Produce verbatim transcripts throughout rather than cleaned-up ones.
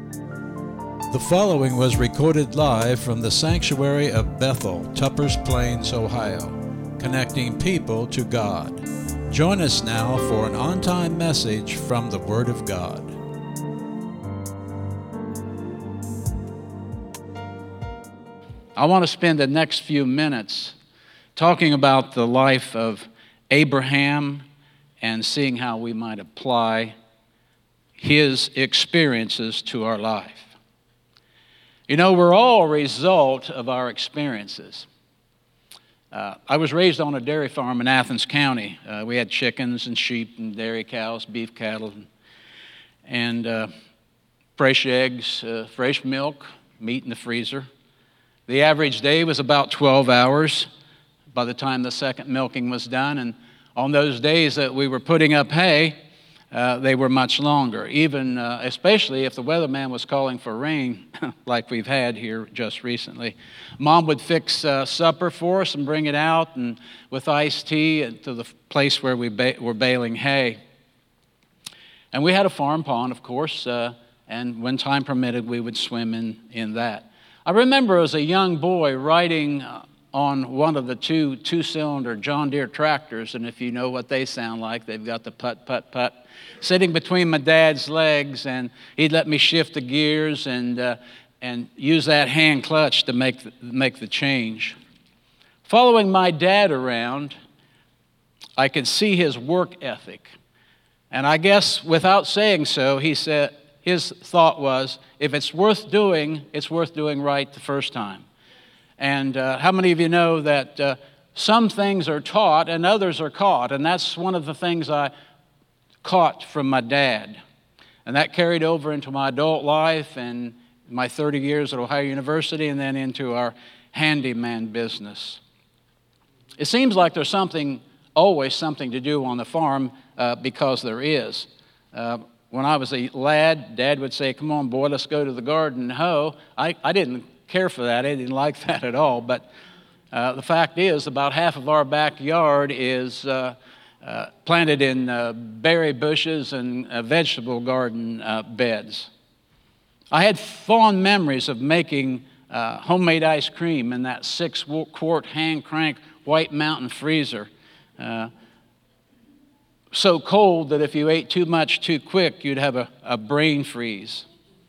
The following was recorded live from the Sanctuary of Bethel, Tuppers Plains, Ohio, connecting people to God. Join us now for an on-time message from the Word of God. I want to spend the next few minutes talking about the life of Abraham and seeing how we might apply his experiences to our life. You know, we're all a result of our experiences. Uh, I was raised on a dairy farm in Athens County. Uh, we had chickens and sheep and dairy cows, beef cattle, and, and uh, fresh eggs, uh, fresh milk, meat in the freezer. The average day was about twelve hours by the time the second milking was done. And on those days that we were putting up hay, Uh, they were much longer, even uh, especially if the weatherman was calling for rain, like we've had here just recently. Mom would fix uh, supper for us and bring it out and with iced tea to the place where we ba- were baling hay. And we had a farm pond, of course, uh, and when time permitted, we would swim in, in that. I remember as a young boy riding uh, on one of the two two-cylinder John Deere tractors, and if you know what they sound like, they've got the putt, putt, putt, sitting between my dad's legs, and he'd let me shift the gears and uh, and use that hand clutch to make the, make the change. Following my dad around, I could see his work ethic, and I guess without saying so, he said his thought was, if it's worth doing, it's worth doing right the first time. And uh, how many of you know that uh, some things are taught and others are caught? And that's one of the things I caught from my dad. And that carried over into my adult life and my thirty years at Ohio University and then into our handyman business. It seems like there's something, always something to do on the farm uh, because there is. Uh, when I was a lad, Dad would say, come on, boy, let's go to the garden and hoe. I, I didn't care for that. I didn't like that at all. But uh, the fact is, about half of our backyard is uh, uh, planted in uh, berry bushes and uh, vegetable garden uh, beds. I had fond memories of making uh, homemade ice cream in that six-quart hand-crank White Mountain freezer. Uh, so cold that if you ate too much too quick, you'd have a, a brain freeze.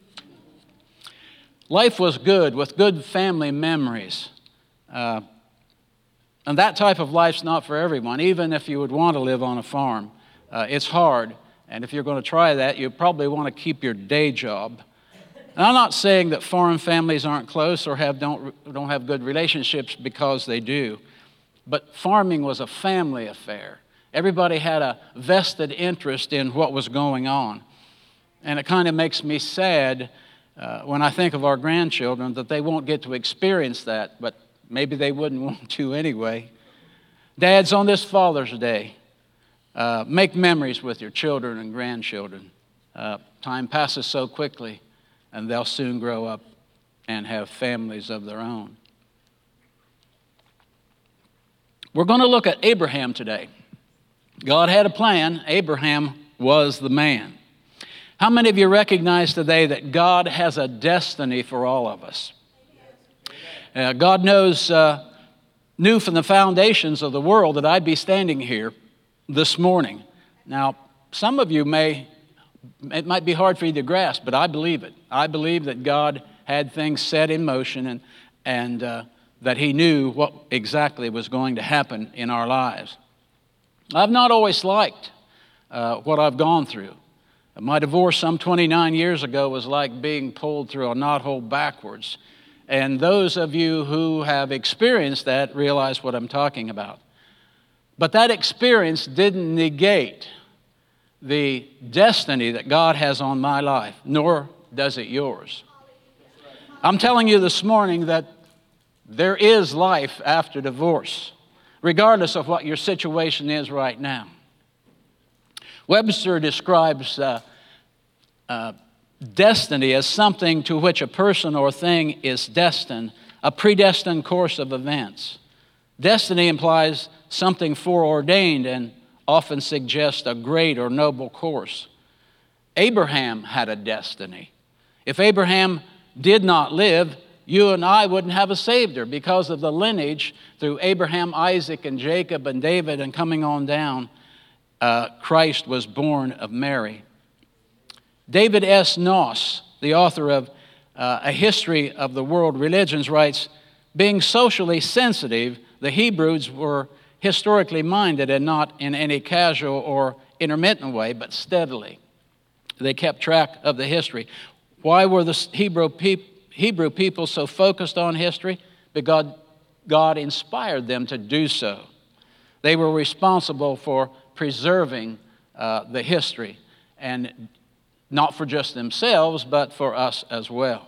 Life was good, with good family memories. Uh, and that type of life's not for everyone, even if you would want to live on a farm. Uh, it's hard, and if you're going to try that, you probably want to keep your day job. And I'm not saying that farm families aren't close or have don't, don't have good relationships, because they do. But farming was a family affair. Everybody had a vested interest in what was going on. And it kind of makes me sad Uh, when I think of our grandchildren, that they won't get to experience that, but maybe they wouldn't want to anyway. Dads, on this Father's Day, uh, make memories with your children and grandchildren. Uh, time passes so quickly, and they'll soon grow up and have families of their own. We're going to look at Abraham today. God had a plan. Abraham was the man. How many of you recognize today that God has a destiny for all of us? Uh, God knows, uh, knew from the foundations of the world that I'd be standing here this morning. Now, some of you may, it might be hard for you to grasp, but I believe it. I believe that God had things set in motion and, and uh, that He knew what exactly was going to happen in our lives. I've not always liked uh, what I've gone through. My divorce some twenty-nine years ago was like being pulled through a knothole backwards. And those of you who have experienced that realize what I'm talking about. But that experience didn't negate the destiny that God has on my life, nor does it yours. I'm telling you this morning that there is life after divorce, regardless of what your situation is right now. Webster describes uh, uh, destiny as something to which a person or thing is destined, a predestined course of events. Destiny implies something foreordained and often suggests a great or noble course. Abraham had a destiny. If Abraham did not live, you and I wouldn't have a Savior because of the lineage through Abraham, Isaac, and Jacob, and David, and coming on down, uh, Christ was born of Mary. David S. Noss, the author of uh, A History of the World Religions, writes, being socially sensitive, the Hebrews were historically minded and not in any casual or intermittent way, but steadily. They kept track of the history. Why were the Hebrew people Hebrew people so focused on history? Because God inspired them to do so. They were responsible for preserving uh, the history, and not for just themselves, but for us as well.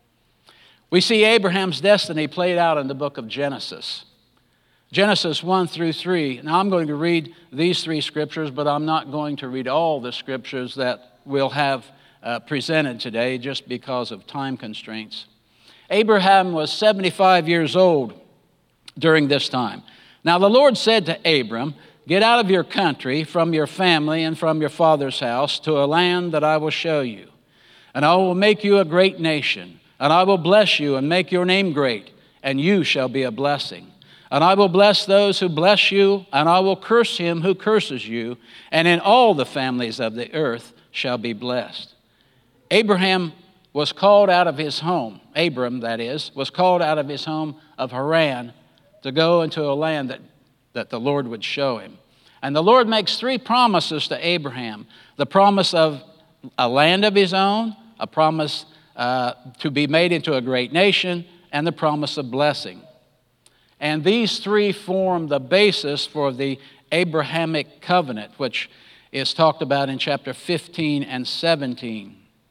We see Abraham's destiny played out in the book of Genesis. Genesis one through three. Now I'm going to read these three scriptures, but I'm not going to read all the scriptures that we'll have Uh, presented today just because of time constraints. Abraham was seventy-five years old during this time. Now the Lord said to Abram, get out of your country, from your family, and from your father's house to a land that I will show you. And I will make you a great nation, and I will bless you and make your name great, and you shall be a blessing. And I will bless those who bless you, and I will curse him who curses you, and in all the families of the earth shall be blessed. Abraham was called out of his home, Abram that is, was called out of his home of Haran to go into a land that, that the Lord would show him. And the Lord makes three promises to Abraham. The promise of a land of his own, a promise uh, to be made into a great nation, and the promise of blessing. And these three form the basis for the Abrahamic covenant, which is talked about in chapter fifteen and seventeen.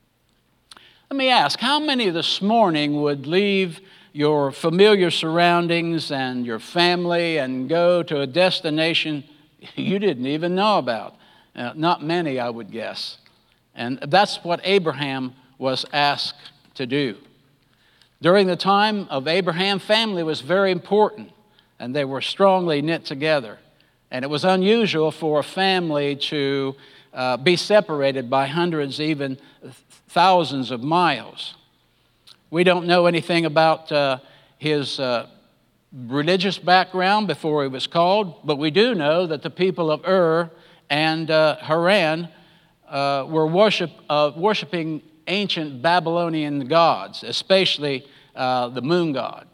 Let me ask, how many this morning would leave your familiar surroundings and your family and go to a destination you didn't even know about? Uh, not many, I would guess. And that's what Abraham was asked to do. During the time of Abraham, family was very important, and they were strongly knit together. And it was unusual for a family to uh, be separated by hundreds, even thousands of miles. We don't know anything about uh, his uh, religious background before he was called, but we do know that the people of Ur and uh, Haran uh, were worship, uh, worshiping ancient Babylonian gods, especially uh, the moon god.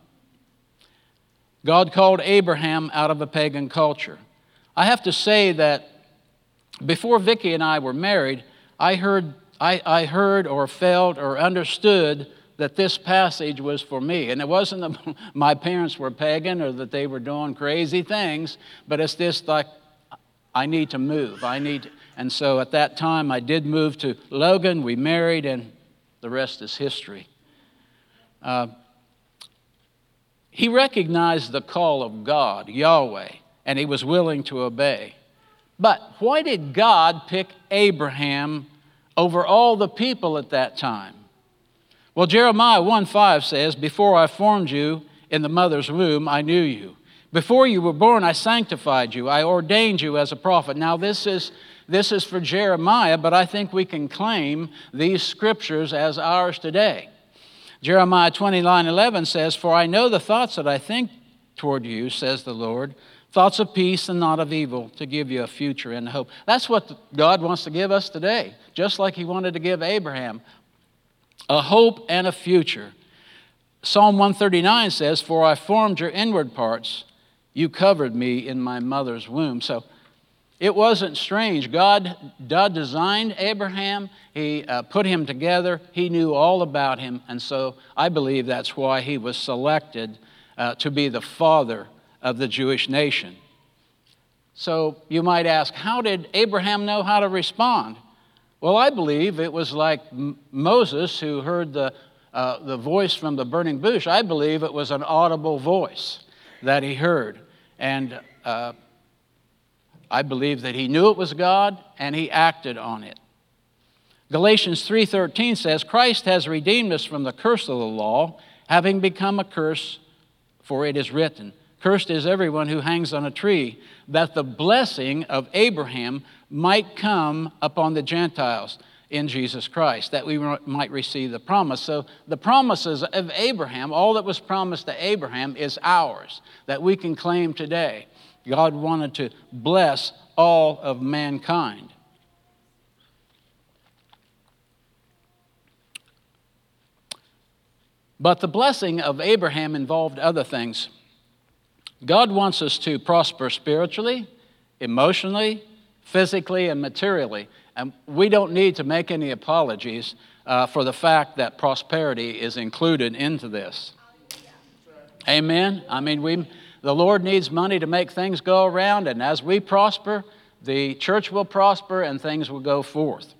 God called Abraham out of a pagan culture. I have to say that before Vicki and I were married, I heard I, I heard or felt or understood that this passage was for me. And it wasn't that my parents were pagan or that they were doing crazy things, but it's just like, I need to move. I need to. And so at that time, I did move to Logan. We married, and the rest is history. Uh, he recognized the call of God, Yahweh, and he was willing to obey. But why did God pick Abraham over all the people at that time? Well, Jeremiah one five says, before I formed you in the mother's womb, I knew you. Before you were born, I sanctified you. I ordained you as a prophet. Now, this is, this is for Jeremiah, but I think we can claim these scriptures as ours today. Jeremiah twenty-nine eleven says, for I know the thoughts that I think toward you, says the Lord, thoughts of peace and not of evil, to give you a future and hope. That's what God wants to give us today, just like he wanted to give Abraham, a hope and a future. Psalm one thirty-nine says, for I formed your inward parts, you covered me in my mother's womb. So it wasn't strange. God, God designed Abraham. He uh, put him together. He knew all about him. And so I believe that's why he was selected uh, to be the father of the Jewish nation. So you might ask, how did Abraham know how to respond? Well, I believe it was like M- Moses who heard the, uh, the voice from the burning bush. I believe it was an audible voice that he heard. And uh, I believe that he knew it was God and he acted on it. Galatians three thirteen says, Christ has redeemed us from the curse of the law, having become a curse, for it is written, cursed is everyone who hangs on a tree, that the blessing of Abraham might come upon the Gentiles. in Jesus Christ, that we might receive the promise. So the promises of Abraham, all that was promised to Abraham is ours, that we can claim today. God wanted to bless all of mankind. But the blessing of Abraham involved other things. God wants us to prosper spiritually, emotionally, physically, and materially. And we don't need to make any apologies uh, for the fact that prosperity is included into this. Amen? I mean, we, the Lord needs money to make things go around, and as we prosper, the church will prosper and things will go forth.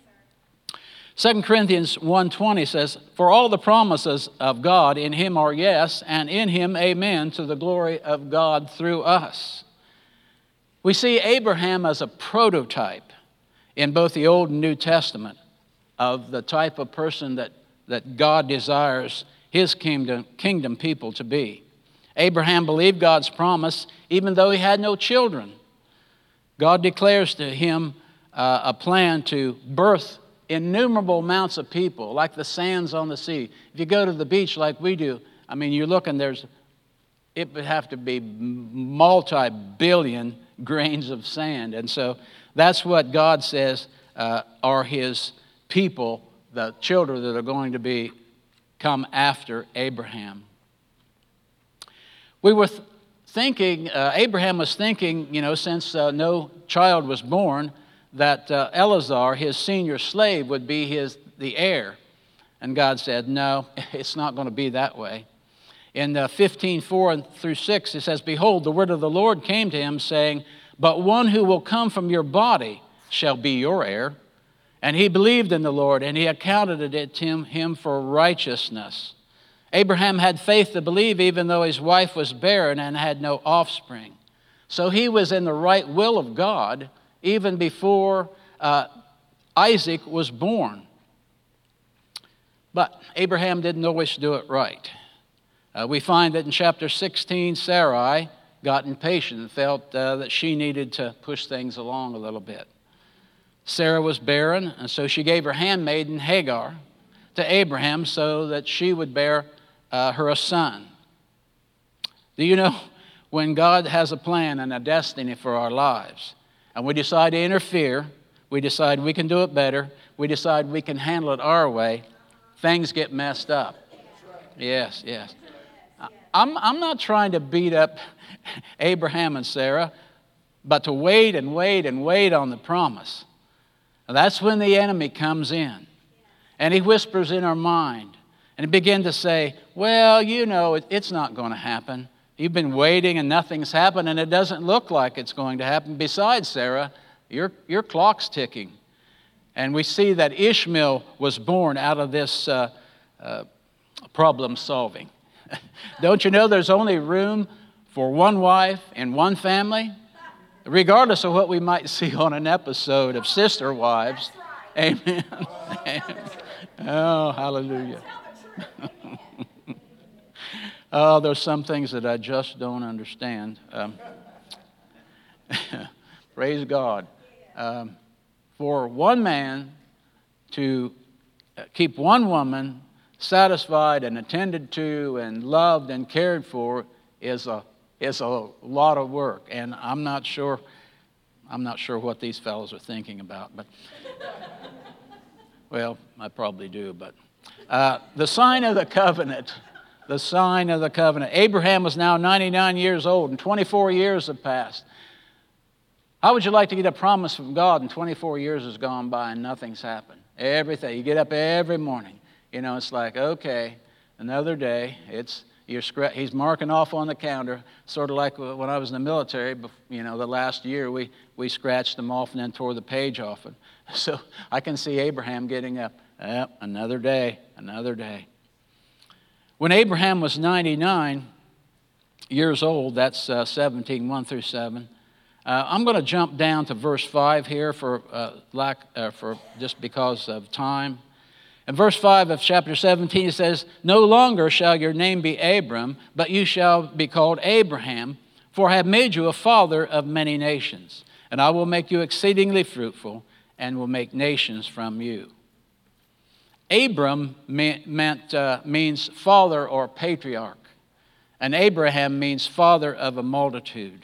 Second Corinthians one twenty says, "For all the promises of God in him are yes, and in him amen, to the glory of God through us." We see Abraham as a prototype in both the Old and New Testament of the type of person that, that God desires his kingdom, kingdom people to be. Abraham believed God's promise even though he had no children. God declares to him uh, a plan to birth innumerable amounts of people, like the sands on the sea. If you go to the beach like we do, I mean, you're looking, there's, it would have to be multi-billion grains of sand. And so that's what God says uh, are his people, the children that are going to be come after Abraham. We were th- thinking, uh, Abraham was thinking, you know, since uh, no child was born, that uh, Eleazar, his senior slave, would be his the heir. And God said, no, it's not going to be that way. In uh, fifteen four through six, it says, "Behold, the word of the Lord came to him, saying, But one who will come from your body shall be your heir. And he believed in the Lord, and he accounted it to him for righteousness." Abraham had faith to believe even though his wife was barren and had no offspring. So he was in the right will of God even before uh, Isaac was born. But Abraham didn't always do it right. Uh, we find that in chapter sixteen, Sarai got impatient and felt uh, that she needed to push things along a little bit. Sarah was barren, and so she gave her handmaiden Hagar to Abraham so that she would bear uh, her a son. Do you know, when God has a plan and a destiny for our lives, and we decide to interfere, we decide we can do it better, we decide we can handle it our way, things get messed up. Yes, yes. I'm, I'm not trying to beat up Abraham and Sarah, but to wait and wait and wait on the promise. That's when the enemy comes in, and he whispers in our mind, and he begins to say, well, you know, it, it's not going to happen. You've been waiting and nothing's happened, and it doesn't look like it's going to happen. Besides, Sarah, your, your clock's ticking. And we see that Ishmael was born out of this uh, uh, problem solving. Don't you know there's only room for one wife and one family? Regardless of what we might see on an episode of Sister Wives. Amen. Oh, hallelujah. Oh, there's some things that I just don't understand. Um, praise God. Um, for one man to keep one woman satisfied and attended to and loved and cared for is a is a lot of work. And I'm not sure I'm not sure what these fellows are thinking about, but well, I probably do. But uh, the sign of the covenant. The sign of the covenant. Abraham was now ninety-nine years old, and twenty-four years have passed. How would you like to get a promise from God and twenty-four years has gone by and nothing's happened? Everything. You get up every morning. You know, it's like, okay, another day. It's you're he's marking off on the calendar, sort of like when I was in the military. You know, the last year we, we scratched them off and then tore the page off. And so I can see Abraham getting up. Eh, another day, another day. When Abraham was ninety-nine years old, that's uh, seventeen, one through seven, uh, I'm going to jump down to verse five here for, uh, lack, uh, for just because of time. In verse five of chapter seventeen, it says, "No longer shall your name be Abram, but you shall be called Abraham, for I have made you a father of many nations, and I will make you exceedingly fruitful, and will make nations from you. Abram meant, uh, means father or patriarch, and Abraham means father of a multitude.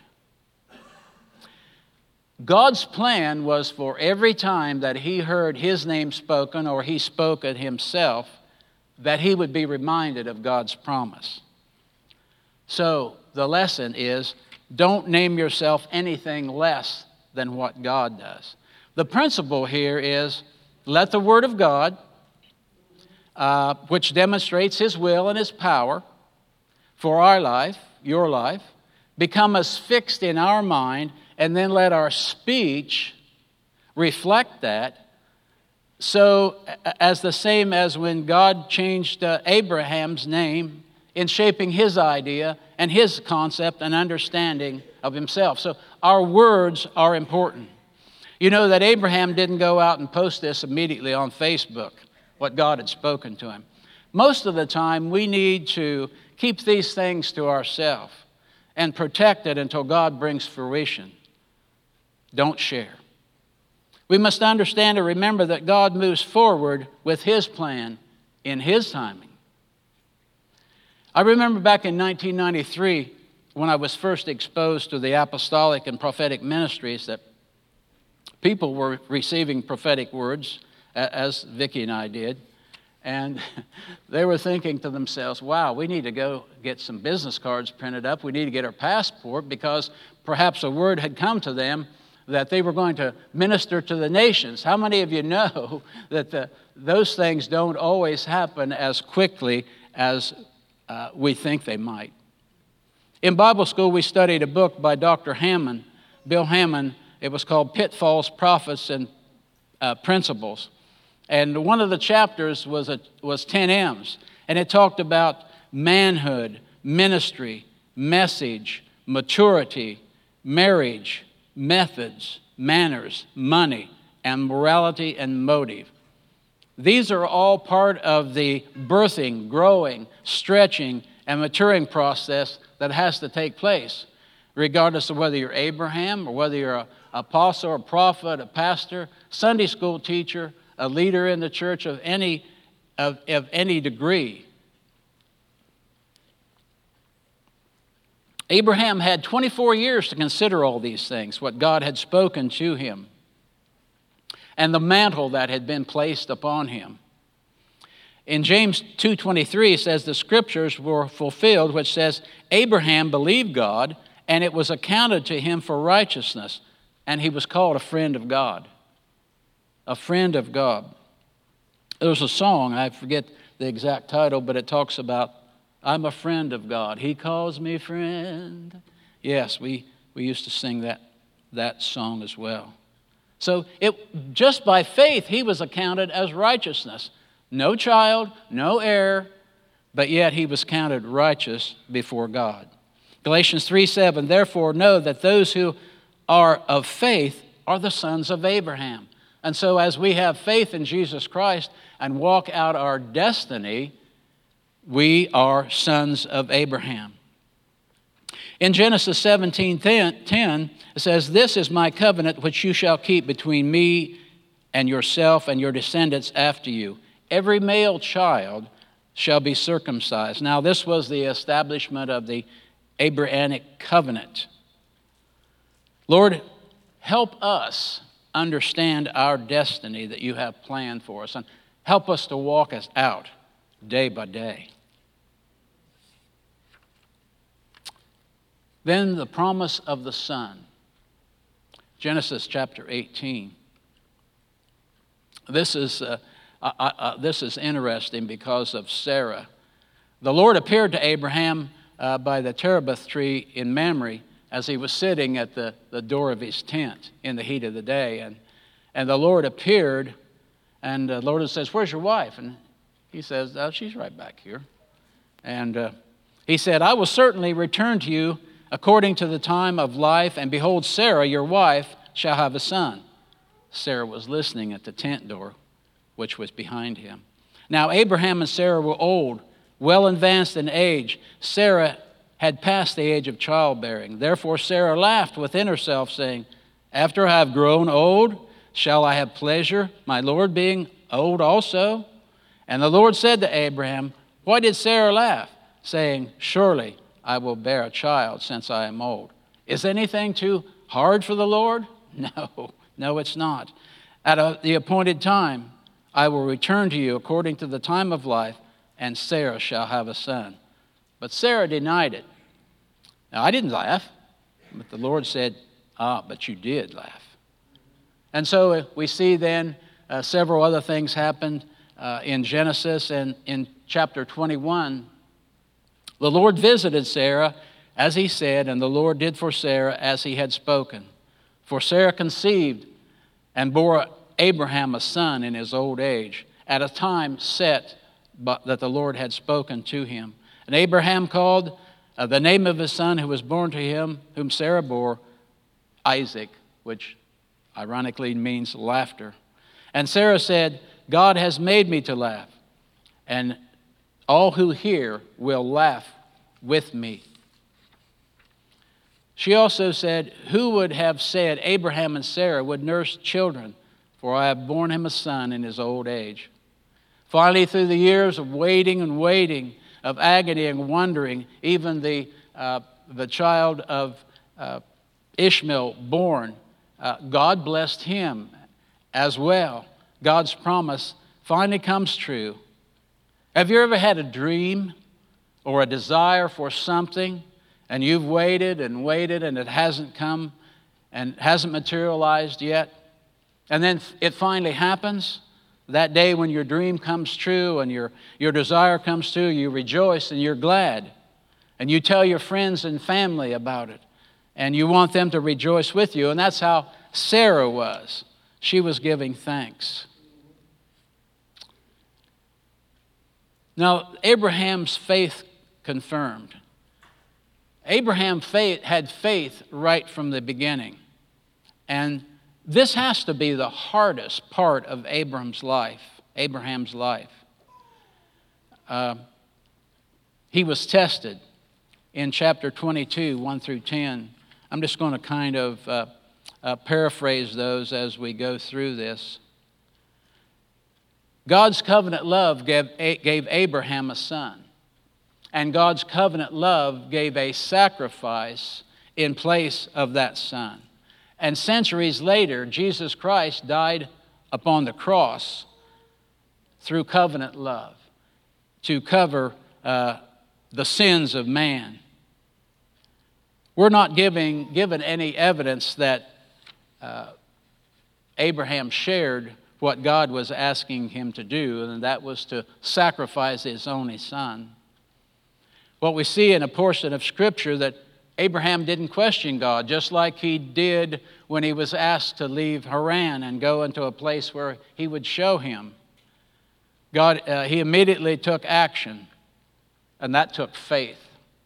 God's plan was for every time that he heard his name spoken or he spoke it himself, that he would be reminded of God's promise. So the lesson is, don't name yourself anything less than what God does. The principle here is, let the Word of God, uh, which demonstrates His will and His power for our life, your life, become as fixed in our mind, and then let our speech reflect that. So as the same as when God changed uh, Abraham's name in shaping his idea and his concept and understanding of himself. So our words are important. You know that Abraham didn't go out and post this immediately on Facebook, what God had spoken to him. Most of the time, we need to keep these things to ourselves and protect it until God brings fruition. Don't share. We must understand and remember that God moves forward with His plan in His timing. I remember back in nineteen ninety-three, when I was first exposed to the apostolic and prophetic ministries, that people were receiving prophetic words, as Vicki and I did, and they were thinking to themselves, wow, we need to go get some business cards printed up. We need to get our passport, because perhaps a word had come to them that they were going to minister to the nations. How many of you know that the, those things don't always happen as quickly as uh, we think they might? In Bible school, we studied a book by Doctor Hammond, Bill Hammond. It was called Pitfalls, Prophets, and uh, Principles. And one of the chapters was, a, was ten M's, and it talked about manhood, ministry, message, maturity, marriage, methods, manners, money, and morality and motive. These are all part of the birthing, growing, stretching, and maturing process that has to take place, regardless of whether you're Abraham or whether you're an apostle, a prophet, a pastor, Sunday school teacher, a leader in the church of any, of, of any degree. Abraham had twenty-four years to consider all these things, what God had spoken to him, and the mantle that had been placed upon him. In James two twenty-three, it says, the scriptures were fulfilled, which says, Abraham believed God, and it was accounted to him for righteousness, and he was called a friend of God. A friend of God. There's a song, I forget the exact title, but it talks about, I'm a friend of God. He calls me friend. Yes, we, we used to sing that, that song as well. So it, just by faith, he was accounted as righteousness. No child, no heir, but yet he was counted righteous before God. Galatians three seven, therefore know that those who are of faith are the sons of Abraham. And so as we have faith in Jesus Christ and walk out our destiny, we are sons of Abraham. In Genesis seventeen ten, it says, this is my covenant which you shall keep between me and yourself and your descendants after you. Every male child shall be circumcised. Now, this was the establishment of the Abrahamic covenant. Lord, help us understand our destiny that you have planned for us, and help us to walk us out day by day. Then the promise of the Son. Genesis chapter eighteen. This is, uh, uh, uh, this is interesting because of Sarah. The Lord appeared to Abraham uh, by the terebinth tree in Mamre as he was sitting at the, the door of his tent in the heat of the day. And, and the Lord appeared, and the Lord says, where's your wife? And he says, oh, she's right back here. And uh, he said, I will certainly return to you according to the time of life, and behold, Sarah, your wife, shall have a son. Sarah was listening at the tent door, which was behind him. Now Abraham and Sarah were old, well advanced in age. Sarah had passed the age of childbearing. Therefore Sarah laughed within herself, saying, after I have grown old, shall I have pleasure, my Lord being old also? And the Lord said to Abraham, why did Sarah laugh, saying, surely I will bear a child since I am old? Is anything too hard for the Lord? No, no, it's not. At a, the appointed time, I will return to you according to the time of life, and Sarah shall have a son. But Sarah denied it. Now, I didn't laugh, but the Lord said, ah, but you did laugh. And so uh, we see then uh, several other things happened uh, in Genesis, and in chapter twenty-one, the Lord visited Sarah as he said, and the Lord did for Sarah as he had spoken. For Sarah conceived and bore Abraham a son in his old age, at a time set but that the Lord had spoken to him. And Abraham called uh, the name of his son who was born to him, whom Sarah bore, Isaac, which ironically means laughter. And Sarah said, God has made me to laugh, and all who hear will laugh with me. She also said, who would have said Abraham and Sarah would nurse children, for I have borne him a son in his old age. Finally, through the years of waiting and waiting, of agony and wondering, even the, uh, the child of uh, Ishmael born, uh, God blessed him as well. God's promise finally comes true. Have you ever had a dream or a desire for something, and you've waited and waited and it hasn't come and hasn't materialized yet? And then it finally happens? That day when your dream comes true and your, your desire comes true, you rejoice and you're glad. And you tell your friends and family about it. And you want them to rejoice with you. And that's how Sarah was. She was giving thanks. Now, Abraham's faith confirmed. Abraham faith, had faith right from the beginning. And this has to be the hardest part of Abraham's life. Abraham's life. Uh, he was tested in chapter twenty-two, one through ten. I'm just going to kind of uh, uh, paraphrase those as we go through this. God's covenant love gave, gave Abraham a son. And God's covenant love gave a sacrifice in place of that son. And centuries later, Jesus Christ died upon the cross through covenant love to cover uh, the sins of man. We're not giving, given any evidence that uh, Abraham shared what God was asking him to do, and that was to sacrifice his only son. What we see in a portion of Scripture that Abraham didn't question God, just like he did when he was asked to leave Haran and go into a place where he would show him. God, uh, he immediately took action, and that took faith.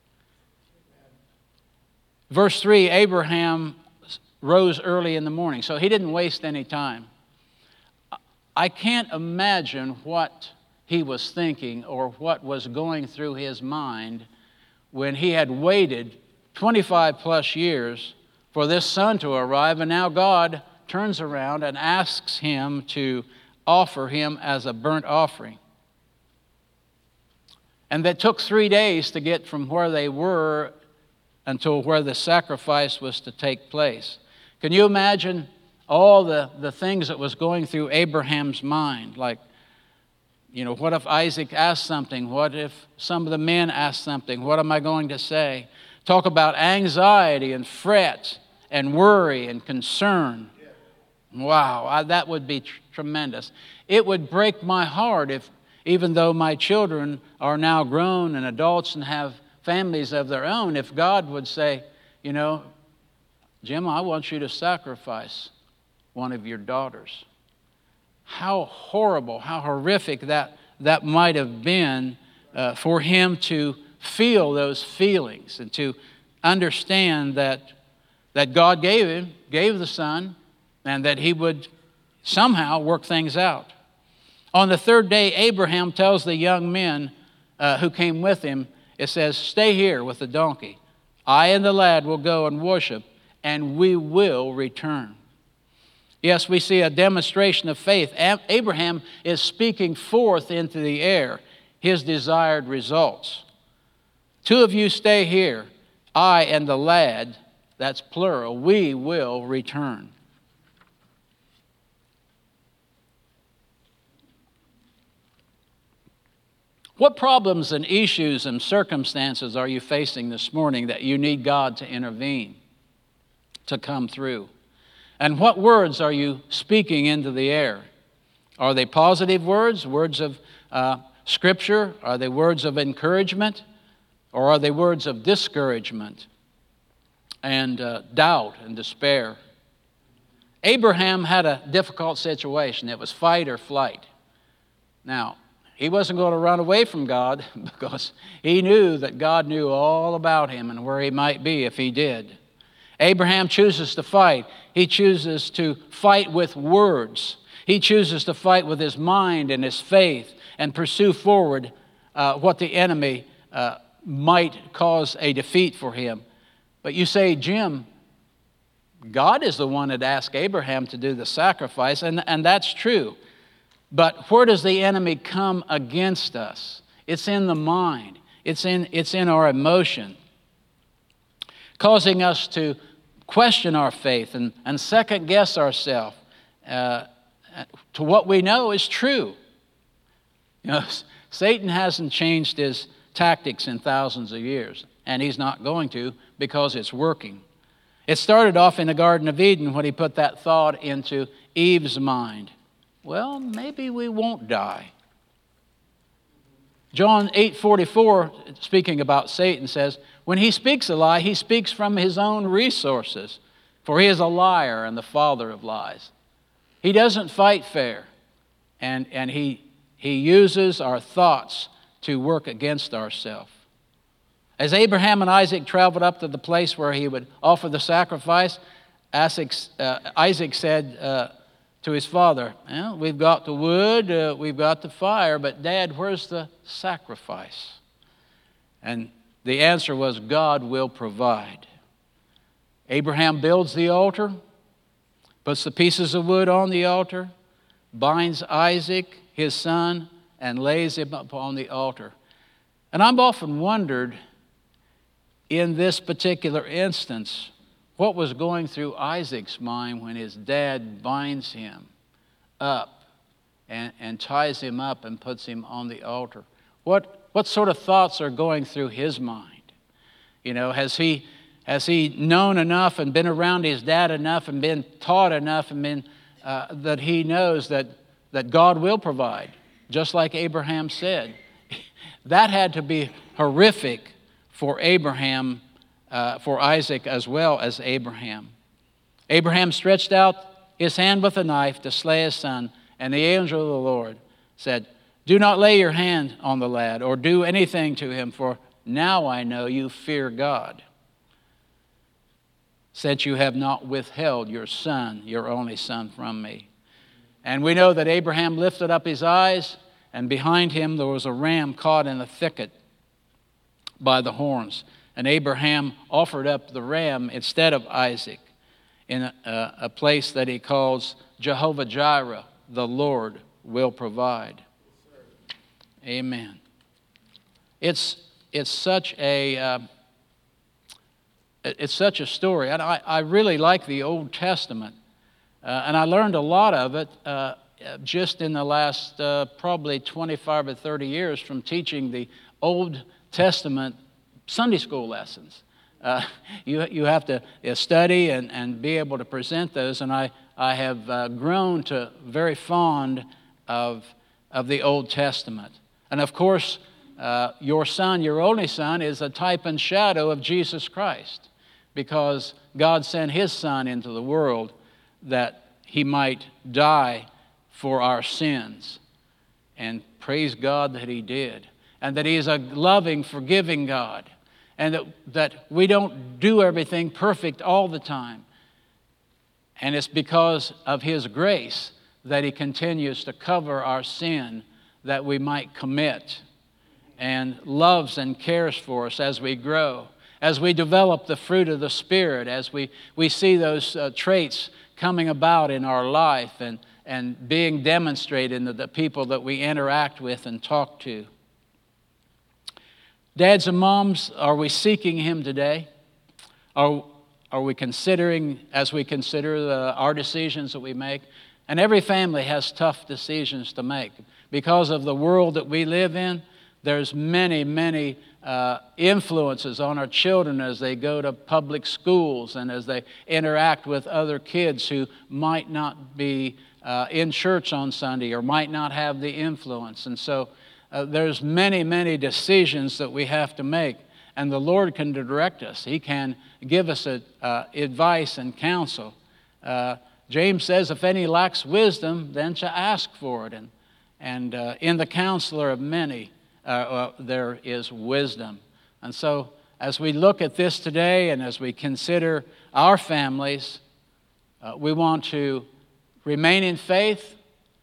Verse three, Abraham rose early in the morning, so he didn't waste any time. I can't imagine what he was thinking or what was going through his mind when he had waited twenty-five plus years for this son to arrive, and now God turns around and asks him to offer him as a burnt offering. And that took three days to get from where they were until where the sacrifice was to take place. Can you imagine all the, the things that was going through Abraham's mind? Like, you know, what if Isaac asked something? What if some of the men asked something? What am I going to say? Talk about anxiety and fret and worry and concern. Wow, I, that would be tr- tremendous. It would break my heart if, even though my children are now grown and adults and have families of their own, if God would say, you know, Jim, I want you to sacrifice one of your daughters. How horrible, how horrific that, that might have been uh, for him to feel those feelings and to understand that, that God gave him, gave the son, and that he would somehow work things out. On the third day, Abraham tells the young men uh, who came with him, it says, stay here with the donkey. I and the lad will go and worship, and we will return. Yes, we see a demonstration of faith. Abraham is speaking forth into the air his desired results. Two of you stay here, I and the lad, that's plural, we will return. What problems and issues and circumstances are you facing this morning that you need God to intervene, to come through? And what words are you speaking into the air? Are they positive words, words of uh, Scripture? Are they words of encouragement? Or are they words of discouragement and uh, doubt and despair? Abraham had a difficult situation. It was fight or flight. Now, he wasn't going to run away from God because he knew that God knew all about him and where he might be if he did. Abraham chooses to fight. He chooses to fight with words. He chooses to fight with his mind and his faith and pursue forward uh, what the enemy uh, might cause a defeat for him. But you say, Jim, God is the one that asked Abraham to do the sacrifice, and, and that's true. But where does the enemy come against us? It's in the mind. It's in, it's in our emotion, causing us to question our faith and, and second-guess ourselves uh, to what we know is true. You know, Satan hasn't changed his tactics in thousands of years, and he's not going to because it's working. It started off in the Garden of Eden when he put that thought into Eve's mind. Well, maybe we won't die. John eight forty-four, speaking about Satan, says, when he speaks a lie, he speaks from his own resources, for he is a liar and the father of lies. He doesn't fight fair, and, and he, he uses our thoughts to work against ourselves. As Abraham and Isaac traveled up to the place where he would offer the sacrifice, Isaac, uh, Isaac said, uh, to his father, well, we've got the wood, uh, we've got the fire, but Dad, where's the sacrifice? And the answer was, God will provide. Abraham builds the altar, puts the pieces of wood on the altar, binds Isaac, his son, and lays him upon the altar. And I've often wondered, in this particular instance, what was going through Isaac's mind when his dad binds him up and, and ties him up and puts him on the altar? What, what sort of thoughts are going through his mind? You know, has he, has he known enough and been around his dad enough and been taught enough and been, uh, that he knows that, that God will provide, just like Abraham said? That had to be horrific for Abraham, Uh, for Isaac as well as Abraham. Abraham stretched out his hand with a knife to slay his son, and the angel of the Lord said, do not lay your hand on the lad or do anything to him, for now I know you fear God, since you have not withheld your son, your only son, from me. And we know that Abraham lifted up his eyes, and behind him there was a ram caught in a thicket by the horns. And Abraham offered up the ram instead of Isaac in a, a place that he calls Jehovah-Jireh, the Lord will provide. Amen. It's, it's, such a, uh, it's such a story. And I, I really like the Old Testament. Uh, and I learned a lot of it uh, just in the last uh, probably twenty-five or thirty years from teaching the Old Testament Sunday school lessons. Uh, you, you have to uh, study and, and be able to present those, and I, I have uh, grown to very fond of, of the Old Testament. And of course, uh, your son, your only son, is a type and shadow of Jesus Christ, because God sent his son into the world that he might die for our sins. And praise God that he did, and that he is a loving, forgiving God. And that, that we don't do everything perfect all the time. And it's because of his grace that he continues to cover our sin that we might commit, and loves and cares for us as we grow. as we develop the fruit of the Spirit, as we, we see those uh, traits coming about in our life and, and being demonstrated in the, the people that we interact with and talk to. Dads and moms, are we seeking Him today? Are, are we considering, as we consider the, our decisions that we make? And every family has tough decisions to make. Because of the world that we live in, there's many, many uh, influences on our children as they go to public schools and as they interact with other kids who might not be uh, in church on Sunday or might not have the influence. And so uh, there's many, many decisions that we have to make. And the Lord can direct us. He can give us a, uh, advice and counsel. Uh, James says, if any lacks wisdom, then to ask for it. And, and uh, in the counselor of many, uh, uh, there is wisdom. And so as we look at this today and as we consider our families, uh, we want to remain in faith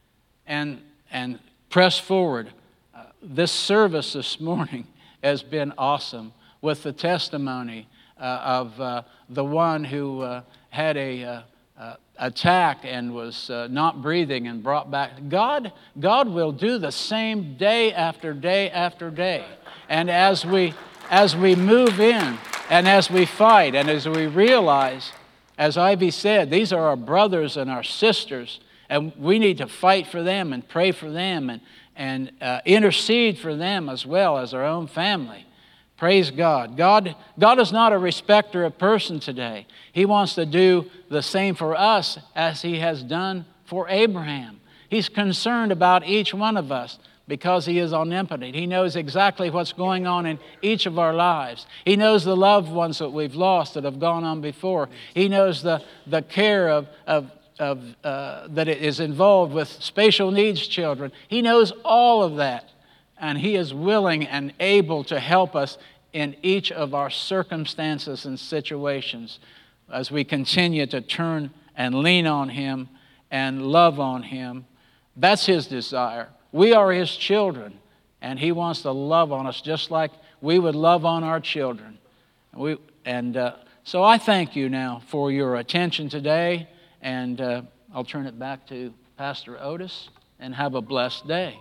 and, and press forward. Uh, this service this morning has been awesome with the testimony uh, of uh, the one who uh, had a uh, uh, attack and was uh, not breathing and brought back. God, God will do the same day after day after day. And as we, as we move in and as we fight and as we realize, as Ivy said, these are our brothers and our sisters, and we need to fight for them and pray for them and, and uh, intercede for them as well as our own family. Praise God. God. God is not a respecter of person today. He wants to do the same for us as He has done for Abraham. He's concerned about each one of us because He is omnipotent. He knows exactly what's going on in each of our lives. He knows the loved ones that we've lost that have gone on before. He knows the, the care of, of, of uh, that is involved with special needs children. He knows all of that. And He is willing and able to help us in each of our circumstances and situations as we continue to turn and lean on Him and love on Him. That's His desire. We are His children, and He wants to love on us just like we would love on our children. We, and uh, so I thank you now for your attention today, and uh, I'll turn it back to Pastor Otis, and have a blessed day.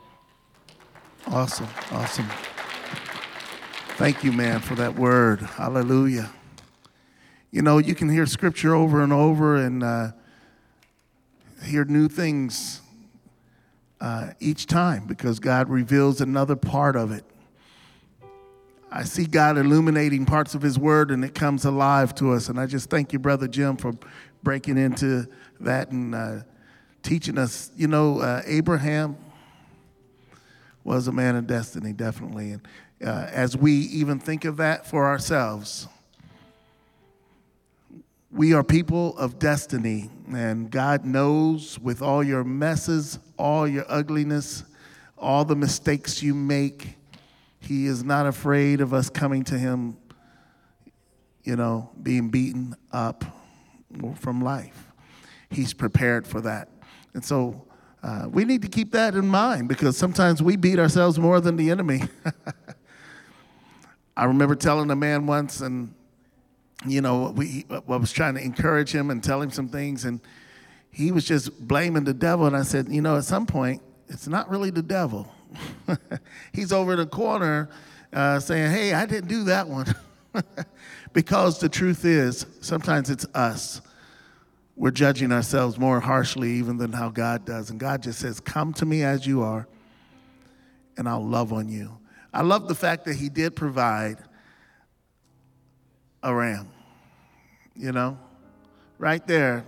Awesome, awesome. Thank you, man, for that word. Hallelujah. You know, you can hear Scripture over and over and uh, hear new things uh, each time because God reveals another part of it. I see God illuminating parts of His word and it comes alive to us. And I just thank you, Brother Jim, for breaking into that and uh, teaching us. You know, uh, Abraham was a man of destiny, definitely. And uh, as we even think of that for ourselves, we are people of destiny, and God knows with all your messes, all your ugliness, all the mistakes you make, He is not afraid of us coming to Him, you know, being beaten up from life. He's prepared for that. And so Uh, we need to keep that in mind because sometimes we beat ourselves more than the enemy. I remember telling a man once, and, you know, we, I was trying to encourage him and tell him some things, and he was just blaming the devil. And I said, you know, at some point, it's not really the devil. He's over in the corner uh, saying, hey, I didn't do that one. Because the truth is, sometimes it's us. We're judging ourselves more harshly even than how God does. And God just says, come to me as you are, and I'll love on you. I love the fact that He did provide a ram, you know, right there.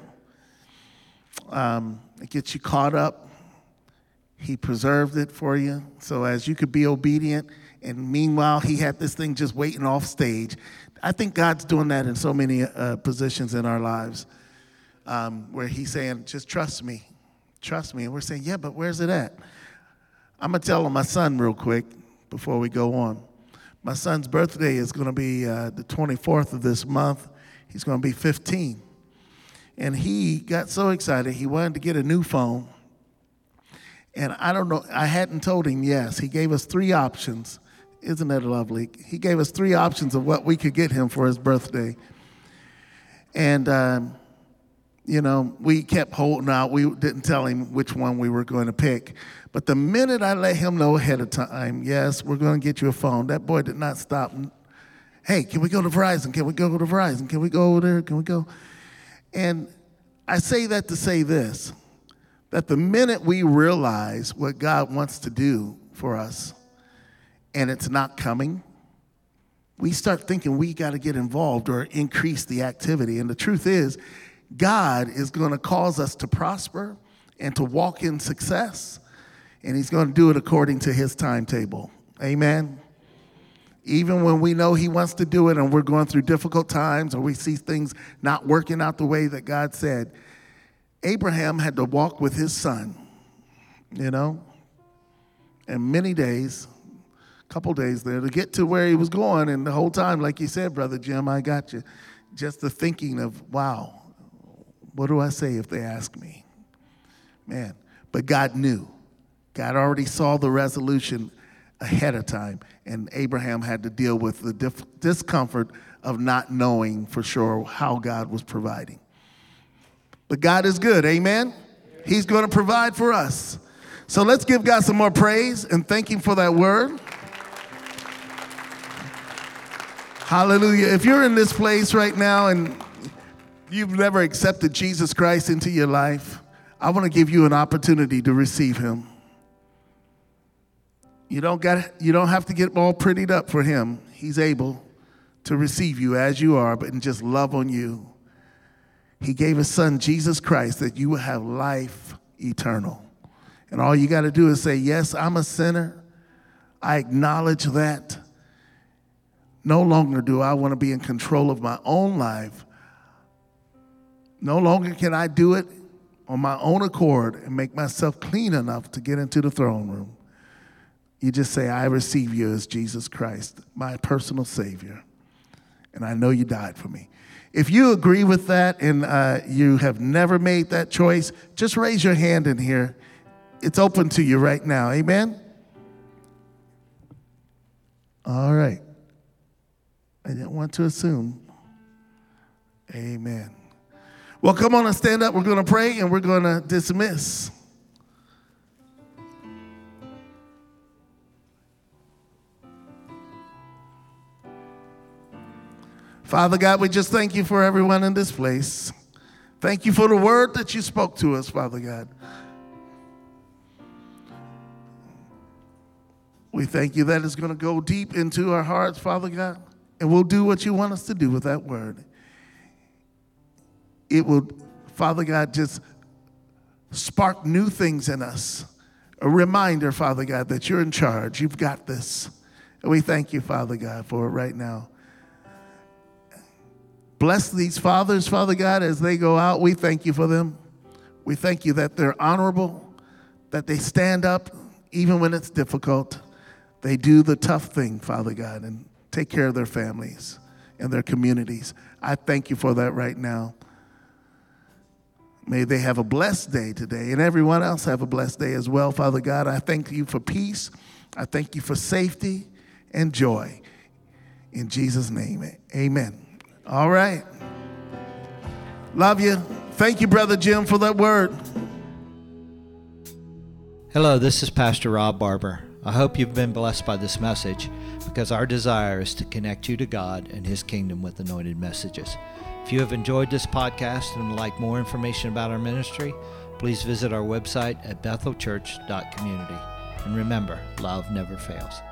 Um, it gets you caught up. He preserved it for you so as you could be obedient. And meanwhile, He had this thing just waiting off stage. I think God's doing that in so many uh, positions in our lives. Um, where He's saying, just trust me, trust me. And we're saying, yeah, but where's it at? I'm going to tell my son real quick before we go on. My son's birthday is going to be uh, the twenty-fourth of this month. He's going to be fifteen. And he got so excited, he wanted to get a new phone. And I don't know, I hadn't told him yes. He gave us three options. Isn't that lovely? He gave us three options of what we could get him for his birthday. And, um, you know, we kept holding out. We didn't tell him which one we were going to pick. But the minute I let him know ahead of time, yes, we're going to get you a phone, that boy did not stop. Hey, can we go to Verizon? Can we go to Verizon? Can we go over there? Can we go? And I say that to say this, that the minute we realize what God wants to do for us and it's not coming, we start thinking we got to get involved or increase the activity. And the truth is, God is going to cause us to prosper and to walk in success, and he's going to do it according to his timetable. Amen? Even when we know he wants to do it and we're going through difficult times or we see things not working out the way that God said, Abraham had to walk with his son, you know, and many days, a couple days there to get to where he was going. And the whole time, like you said, Brother Jim, I got you. Just the thinking of, wow, what do I say if they ask me? Man, but God knew. God already saw the resolution ahead of time, and Abraham had to deal with the dif- discomfort of not knowing for sure how God was providing. But God is good, amen? He's going to provide for us. So let's give God some more praise and thank him for that word. Hallelujah. If you're in this place right now and you've never accepted Jesus Christ into your life, I want to give you an opportunity to receive him. You don't got you don't have to get all prettied up for him. He's able to receive you as you are, but and just love on you. He gave his son, Jesus Christ, that you will have life eternal. And all you got to do is say, yes, I'm a sinner. I acknowledge that. No longer do I want to be in control of my own life. No longer can I do it on my own accord and make myself clean enough to get into the throne room. You just say, I receive you as Jesus Christ, my personal Savior. And I know you died for me. If you agree with that and uh, you have never made that choice, just raise your hand in here. It's open to you right now. Amen? All right. I didn't want to assume. Amen. Well, come on and stand up. We're going to pray and we're going to dismiss. Father God, we just thank you for everyone in this place. Thank you for the word that you spoke to us, Father God. We thank you that it's going to go deep into our hearts, Father God, and we'll do what you want us to do with that word. It will, Father God, just spark new things in us. A reminder, Father God, that you're in charge. You've got this. And we thank you, Father God, for it right now. Bless these fathers, Father God, as they go out. We thank you for them. We thank you that they're honorable, that they stand up even when it's difficult. They do the tough thing, Father God, and take care of their families and their communities. I thank you for that right now. May they have a blessed day today, and everyone else have a blessed day as well, Father God. I thank you for peace. I thank you for safety and joy. In Jesus' name, amen. All right. Love you. Thank you, Brother Jim, for that word. Hello, this is Pastor Rob Barber. I hope you've been blessed by this message, because our desire is to connect you to God and His kingdom with anointed messages. If you have enjoyed this podcast and would like more information about our ministry, please visit our website at bethel church dot community. And remember, love never fails.